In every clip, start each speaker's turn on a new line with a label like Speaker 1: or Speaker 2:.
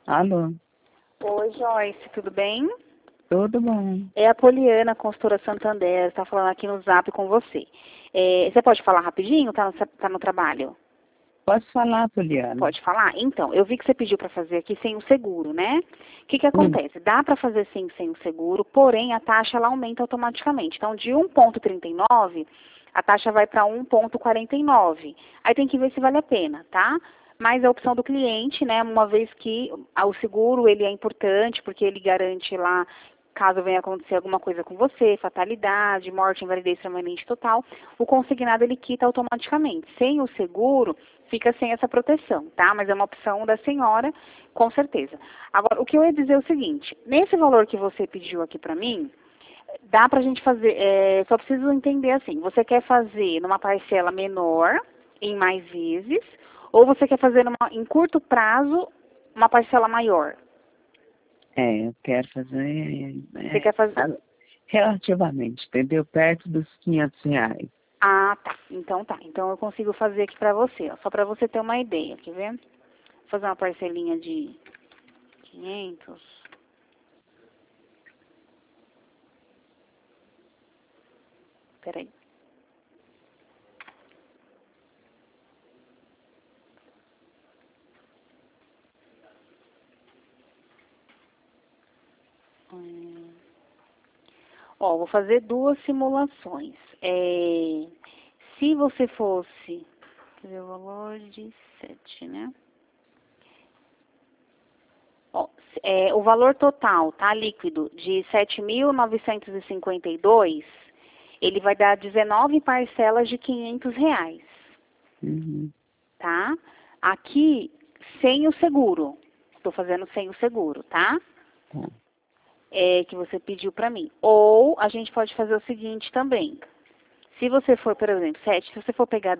Speaker 1: Alô,
Speaker 2: Oi, Joyce, tudo bem?
Speaker 1: tudo bom?
Speaker 2: É a Poliana, consultora Santander, está falando aqui no Zap com você. Você pode falar rapidinho? Tá no trabalho?
Speaker 1: Posso falar, Poliana?
Speaker 2: Pode falar? Então, eu vi que você pediu para fazer aqui sem o seguro, né? O que acontece? Dá para fazer sim sem o seguro, porém a taxa ela aumenta automaticamente. Então, de 1,39, a taxa vai para 1,49. Aí tem que ver se vale a pena, tá? Mas é a opção do cliente, né? Uma vez que o seguro ele é importante, porque ele garante lá, caso venha acontecer alguma coisa com você, fatalidade, morte, invalidez permanente total, o consignado ele quita automaticamente. Sem o seguro, fica sem essa proteção, tá? Mas é uma opção da senhora, com certeza. Agora, o que eu ia dizer é o seguinte, nesse valor que você pediu aqui pra mim, dá pra gente fazer, só preciso entender assim, você quer fazer numa parcela menor, em mais vezes, ou você quer fazer em curto prazo, uma parcela maior?
Speaker 1: Eu quero fazer
Speaker 2: Você quer fazer...
Speaker 1: relativamente, entendeu? Perto dos R$ 500.
Speaker 2: Ah, tá. Então tá. Então eu consigo fazer aqui pra você, ó. Só pra você ter uma ideia, quer ver? Vou fazer uma parcelinha de 500. Peraí. Ó, vou fazer duas simulações. Se você fosse... Quer ver o valor de 7, né? Ó, o valor total, tá? Líquido, de 7.952, ele vai dar 19 parcelas de R$ 500,
Speaker 1: Uhum.
Speaker 2: tá? Aqui, sem o seguro. Estou fazendo sem o seguro, tá?
Speaker 1: Tá.
Speaker 2: Que você pediu pra mim. Ou a gente pode fazer o seguinte também. Se você for, por exemplo, se você for pegar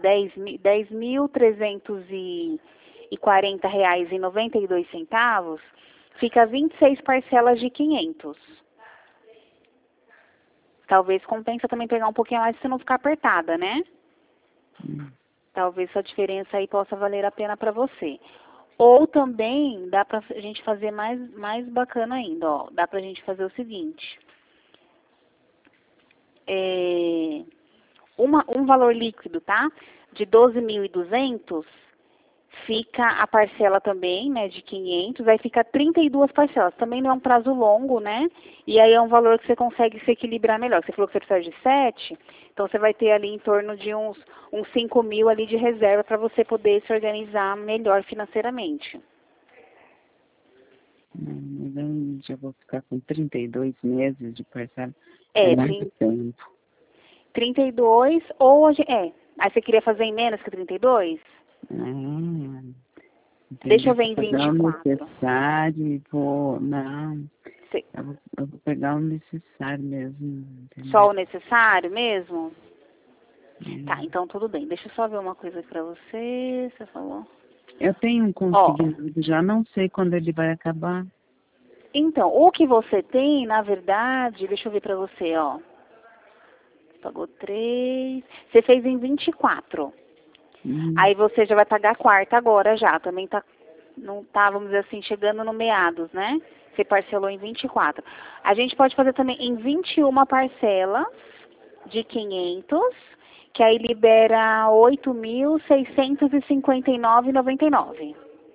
Speaker 2: R$ 10.340,92, fica 26 parcelas de 500. Talvez compensa também pegar um pouquinho mais se não ficar apertada, né? Talvez essa diferença aí possa valer a pena para você. Ou também dá pra gente fazer mais bacana ainda, ó. Dá pra gente fazer o seguinte. Um valor líquido, tá? De 12.200, fica a parcela também, né, de 500, aí fica 32 parcelas. Também não é um prazo longo, né? E aí é um valor que você consegue se equilibrar melhor. Você falou que você precisa de 7, então você vai ter ali em torno de uns 5.000 ali de reserva para você poder se organizar melhor financeiramente.
Speaker 1: Mas eu já vou ficar com 32 meses de parcela. É
Speaker 2: É,
Speaker 1: muito tempo.
Speaker 2: 32 ou... Aí você queria fazer em menos que 32? Deixa
Speaker 1: Entendeu?
Speaker 2: eu ver
Speaker 1: Vou
Speaker 2: em
Speaker 1: pegar o
Speaker 2: 24.
Speaker 1: necessário e vou... Não,
Speaker 2: Você-
Speaker 1: eu vou pegar o necessário mesmo,
Speaker 2: Só
Speaker 1: entendeu?
Speaker 2: o necessário mesmo? Tá,
Speaker 1: Hum.
Speaker 2: então tudo bem. Deixa eu só ver uma coisa pra você. Você falou.
Speaker 1: Eu tenho um
Speaker 2: Ó,
Speaker 1: consignado, já não sei quando ele vai acabar.
Speaker 2: então, o que você tem, na verdade, deixa eu ver pra você, ó. Pagou 3. Você fez em 24.
Speaker 1: Hum.
Speaker 2: Aí você já vai pagar a quarta agora já. Também tá, não tá, vamos dizer assim, chegando no meados, né? Você parcelou em 24. A gente pode fazer também em 21 parcelas de 500, que aí libera 8.659,99.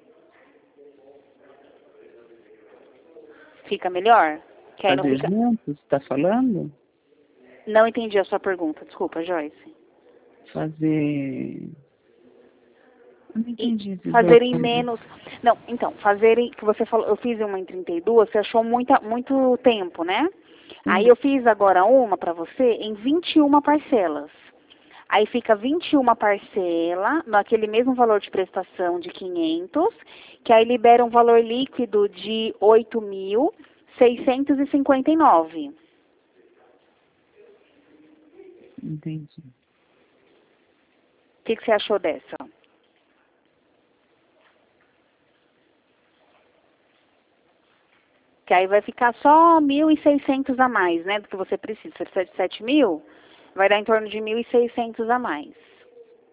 Speaker 2: Fica melhor? Que aí não
Speaker 1: Fazer
Speaker 2: fica...
Speaker 1: juntos, tá falando?
Speaker 2: Não entendi a sua pergunta, desculpa, Joyce.
Speaker 1: Fazer... Eu não
Speaker 2: E
Speaker 1: entendi esse
Speaker 2: fazer em
Speaker 1: bloco.
Speaker 2: menos... Não, então, fazer em... Que você falou, eu fiz uma em 32, você achou muito tempo, né? Aí
Speaker 1: Sim.
Speaker 2: eu fiz agora uma pra você em 21 parcelas. Aí fica 21 parcela, naquele mesmo valor de prestação de 500, que aí libera um valor líquido de 8.659.
Speaker 1: Entendi.
Speaker 2: O que você achou dessa? Que aí vai ficar só 1.600 a mais, né, do que você precisa. Você precisa de 7.000, vai dar em torno de 1.600 a mais.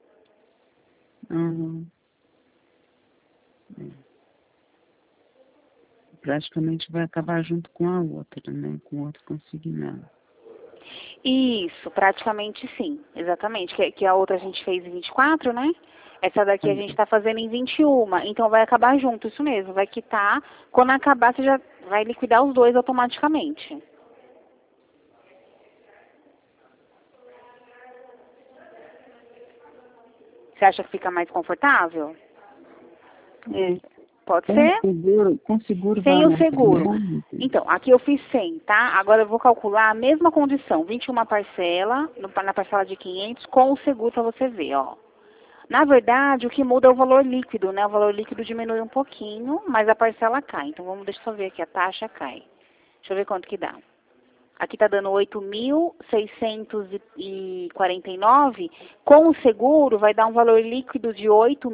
Speaker 1: Uhum. praticamente vai acabar junto com a outra, né? Com o outro consignado.
Speaker 2: Isso, praticamente sim, exatamente. Que a outra a gente fez em 24, né? Essa daqui a gente está fazendo em 21, então vai acabar junto, isso mesmo, vai quitar. Quando acabar, você já vai liquidar os dois automaticamente. Você acha que fica mais confortável? Pode ser?
Speaker 1: Com seguro
Speaker 2: Sem
Speaker 1: vai
Speaker 2: o seguro.
Speaker 1: mais.
Speaker 2: Então, aqui eu fiz 100, tá? Agora eu vou calcular a mesma condição, 21 parcela, na parcela de 500, com o seguro para você ver, ó. Na verdade, o que muda é o valor líquido, né? O valor líquido diminui um pouquinho, mas a parcela cai. Então, deixa eu ver aqui, a taxa cai. Deixa eu ver quanto que dá. Aqui tá dando 8.649. Com o seguro, vai dar um valor líquido de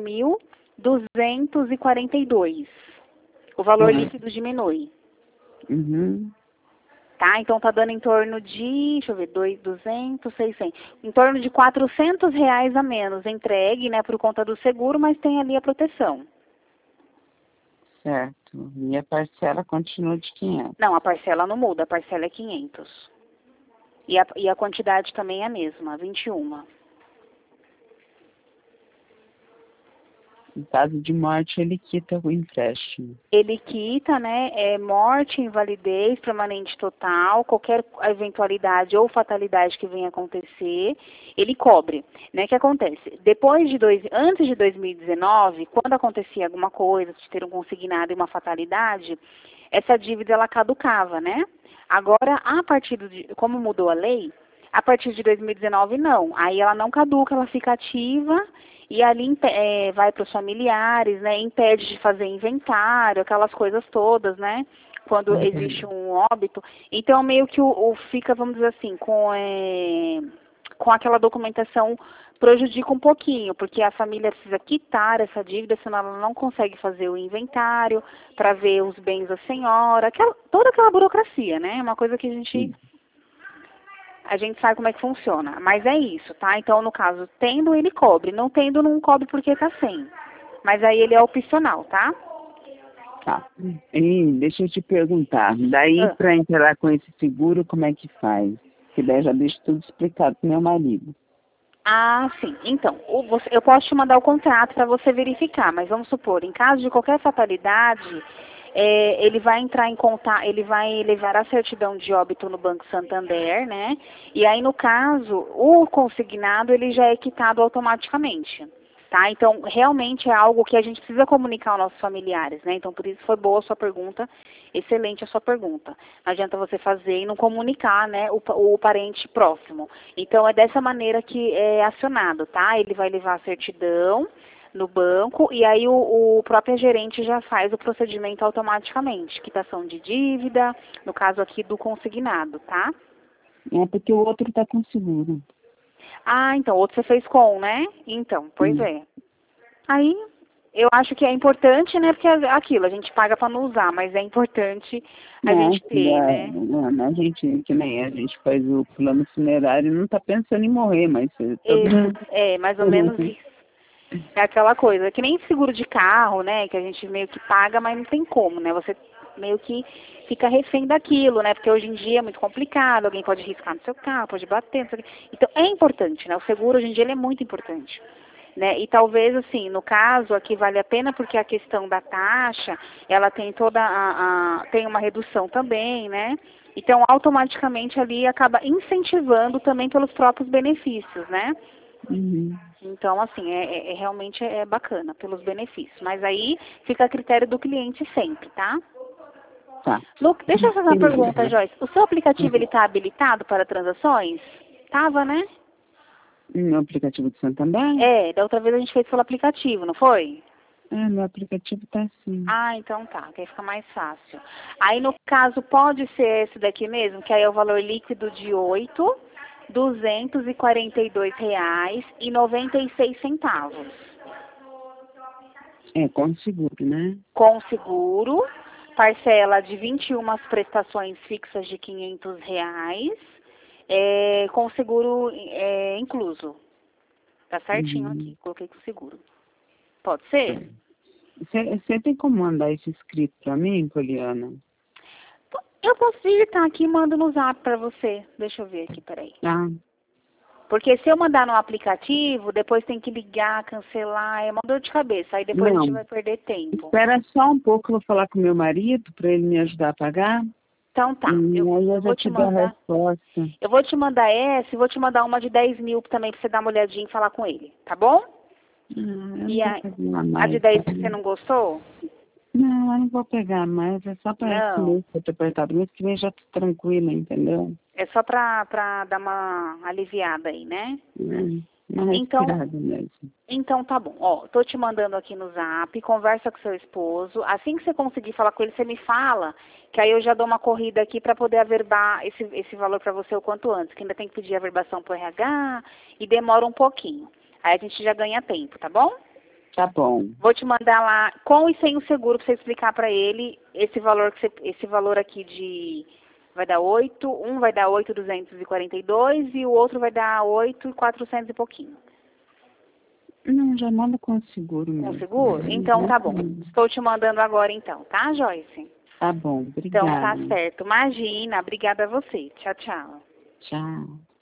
Speaker 2: 8.242. O valor líquido diminui.
Speaker 1: Uhum.
Speaker 2: Tá? Então tá dando em torno de, deixa eu ver, 200, 600, em torno de R$ 400 a menos entregue, né, por conta do seguro, mas tem ali a proteção.
Speaker 1: Certo. E a parcela continua de 500.
Speaker 2: Não, a parcela não muda, a parcela é 500. E a quantidade também é a mesma, 21.
Speaker 1: Em caso de morte, ele quita o empréstimo.
Speaker 2: Ele quita, né, morte, invalidez, permanente total, qualquer eventualidade ou fatalidade que venha acontecer, ele cobre, né? O que acontece? Antes de 2019, quando acontecia alguma coisa, de ter um consignado e uma fatalidade, essa dívida ela caducava, né? Agora, como mudou a lei, a partir de 2019 não. Aí ela não caduca, ela fica ativa e ali vai para os familiares, né? Impede de fazer inventário, aquelas coisas todas, né? Quando existe um óbito. Então meio que fica, vamos dizer assim, com aquela documentação prejudica um pouquinho, porque a família precisa quitar essa dívida, senão ela não consegue fazer o inventário para ver os bens da senhora, toda aquela burocracia, né? Uma coisa que a gente sabe como é que funciona, mas é isso, tá? Então, no caso, tendo, ele cobre. Não tendo, não cobre porque tá sem. Mas aí ele é opcional, tá?
Speaker 1: Tá. E deixa eu te perguntar, daí para entrar com esse seguro, como é que faz? Que daí já deixo tudo explicado pro meu marido.
Speaker 2: Ah, sim. Então, eu posso te mandar o contrato para você verificar, mas vamos supor, em caso de qualquer fatalidade, ele vai entrar em contato, ele vai levar a certidão de óbito no Banco Santander, né? E aí, no caso, o consignado, ele já é quitado automaticamente, tá? Então, realmente é algo que a gente precisa comunicar aos nossos familiares, né? Então, por isso foi boa a sua pergunta, excelente a sua pergunta. Não adianta você fazer e não comunicar, né, o parente próximo. Então, é dessa maneira que é acionado, tá? Ele vai levar a certidão no banco e aí o próprio gerente já faz o procedimento automaticamente, quitação de dívida, no caso aqui do consignado, tá?
Speaker 1: É porque o outro tá com seguro.
Speaker 2: Ah, então, outro você fez com, né? Então, pois é. Aí, eu acho que é importante, né, porque aquilo, a gente paga para não usar, mas é importante a gente ter, né?
Speaker 1: A gente, que nem a gente faz o plano funerário, não tá pensando em morrer, mas
Speaker 2: Mais ou menos isso. É aquela coisa, que nem seguro de carro, né, que a gente meio que paga, mas não tem como, né? Você meio que fica refém daquilo, né? Porque hoje em dia é muito complicado, alguém pode riscar no seu carro, pode bater, não sei o quê. Então, é importante, né? O seguro hoje em dia ele é muito importante. Né? E talvez, assim, no caso aqui vale a pena porque a questão da taxa, ela tem tem uma redução também, né? Então, automaticamente ali acaba incentivando também pelos próprios benefícios, né?
Speaker 1: Uhum.
Speaker 2: Então, assim, realmente é bacana pelos benefícios. Mas aí fica a critério do cliente sempre, tá?
Speaker 1: Tá.
Speaker 2: Deixa eu fazer uma pergunta, Joyce. O seu aplicativo, ele tá habilitado para transações? Tava, né?
Speaker 1: No aplicativo do Santander?
Speaker 2: Da outra vez a gente fez pelo aplicativo, não foi?
Speaker 1: No aplicativo tá assim.
Speaker 2: Ah, então tá, que aí fica mais fácil. Aí, no caso, pode ser esse daqui mesmo, que aí é o valor líquido de R$ 8.242,96.
Speaker 1: Com seguro, né?
Speaker 2: Com seguro, parcela de 21 prestações fixas de R$ 500, com seguro incluso. Tá certinho aqui, coloquei com seguro. Pode ser?
Speaker 1: Você tem como mandar isso escrito pra mim, Poliana?
Speaker 2: Eu posso digitar aqui e mando no zap pra você. Deixa eu ver aqui, peraí.
Speaker 1: Tá.
Speaker 2: Porque se eu mandar no aplicativo, depois tem que ligar, cancelar, é uma dor de cabeça. Aí depois a gente vai perder tempo.
Speaker 1: Espera só um pouco, eu vou falar com meu marido para ele me ajudar a pagar.
Speaker 2: Então tá,
Speaker 1: Eu vou te dar a resposta.
Speaker 2: Eu vou te mandar essa e vou te mandar uma de 10 mil também pra você dar uma olhadinha e falar com ele, tá bom? E a de 10 você não gostou?
Speaker 1: Não, eu não vou pegar mais, é só para esse mês que eu tô apertado. Mês que vem já tô tranquila, entendeu?
Speaker 2: É só pra dar uma aliviada aí, né?
Speaker 1: Uma respirada mesmo.
Speaker 2: Então tá bom. Ó, tô te mandando aqui no zap, conversa com seu esposo. Assim que você conseguir falar com ele, você me fala, que aí eu já dou uma corrida aqui pra poder averbar esse valor pra você o quanto antes, que ainda tem que pedir a averbação pro RH e demora um pouquinho. Aí a gente já ganha tempo, tá bom?
Speaker 1: Tá bom.
Speaker 2: Vou te mandar lá com e sem o seguro pra você explicar pra ele esse valor aqui de vai dar 8, um vai dar 8.242 e o outro vai dar 8.400 e pouquinho.
Speaker 1: Não, já manda com o seguro mesmo.
Speaker 2: Com seguro? Então tá bom. Estou te mandando agora então, tá, Joyce?
Speaker 1: Tá bom, obrigada.
Speaker 2: Então tá certo. Imagina, obrigada a você. Tchau, tchau.
Speaker 1: Tchau.